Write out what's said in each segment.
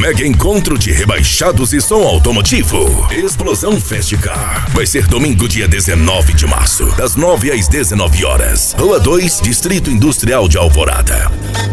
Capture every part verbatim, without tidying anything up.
Mega encontro de rebaixados e som automotivo. Explosão Festicar. Vai ser domingo, dia dezenove de março, das nove às dezenove horas. Rua dois, Distrito Industrial de Alvorada.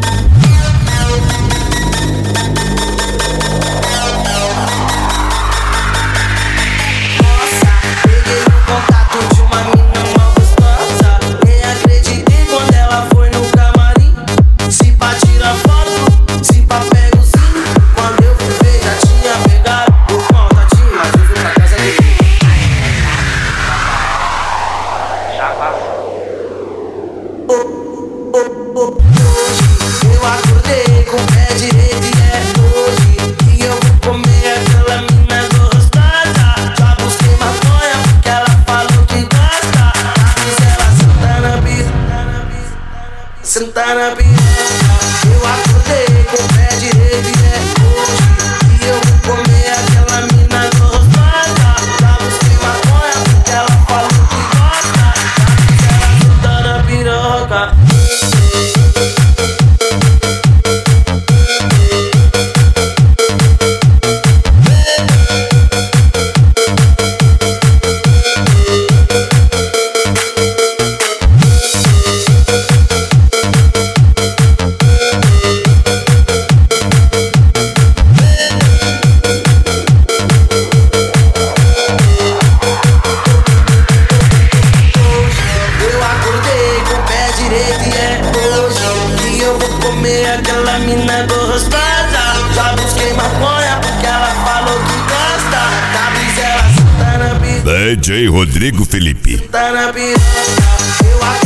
Sentar na piroca, eu acordei com o pé direito e é hoje que eu vou comer aquela mina gostosa. Já busquei maconha porque ela falou que gosta. Já fiz ela sentar na piroca. Aquela mina gostosa. Já busquei maconha porque ela falou que gosta. Da brisa ela senta na piroca. D J Rodrigo Felipe. Senta na piroca. Eu